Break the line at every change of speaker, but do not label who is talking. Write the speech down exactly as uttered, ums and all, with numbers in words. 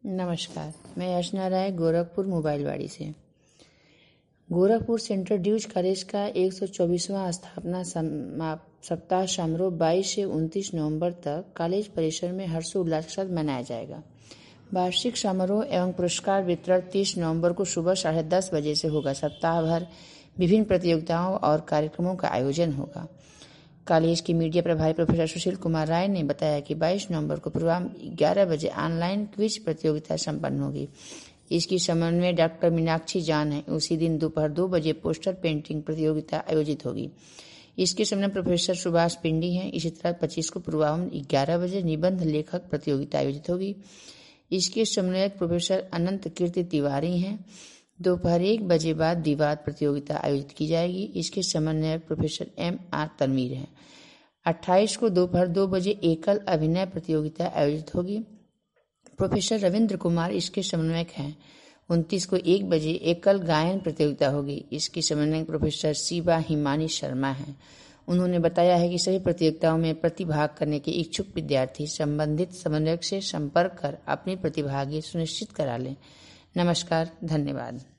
नमस्कार, मैं अर्चना राय गोरखपुर मोबाइलवाड़ी से। गोरखपुर सेंट्रल ड्यूज कॉलेज का एक सौ चौबीसवां स्थापना सप्ताह समारोह बाईस से उनतीस नवंबर तक कॉलेज परिसर में हर्षोल्लास के साथ मनाया जाएगा। वार्षिक समारोह एवं पुरस्कार वितरण तीस नवंबर को सुबह साढ़े दस बजे से होगा। सप्ताह भर विभिन्न प्रतियोगिताओं और कार्यक्रमों का आयोजन होगा। कॉलेज के मीडिया प्रभारी प्रोफेसर सुशील कुमार राय ने बताया कि बाईस नवंबर को पूर्वाह्न ग्यारह बजे ऑनलाइन क्विज प्रतियोगिता संपन्न होगी। इसकी समन्वय डॉक्टर मीनाक्षी जान है। उसी दिन दोपहर दो बजे पोस्टर पेंटिंग प्रतियोगिता आयोजित होगी। इसके समन्वय प्रोफेसर सुभाष पिंडी हैं। इसी तरह पच्चीस को पूर्वाह्न ग्यारह बजे निबंध लेखक प्रतियोगिता आयोजित होगी। इसके समन्वयक प्रोफेसर अनंत कीर्ति तिवारी हैं। दोपहर एक बजे बाद विवाद प्रतियोगिता आयोजित की जाएगी। इसके समन्वयक प्रोफेसर एम आर तनवीर हैं। अट्ठाईस को दोपहर दो बजे एकल अभिनय प्रतियोगिता आयोजित होगी। प्रोफेसर रविंद्र कुमार इसके समन्वयक हैं। उनतीस को एक बजे एकल गायन प्रतियोगिता होगी। इसकी समन्वयक प्रोफेसर शिवा हिमानी शर्मा हैं। उन्होंने बताया है कि सभी प्रतियोगिताओं में प्रतिभाग करने के इच्छुक विद्यार्थी संबंधित समन्वयक से संपर्क कर अपनी प्रतिभागी सुनिश्चित करा लें। नमस्कार, धन्यवाद।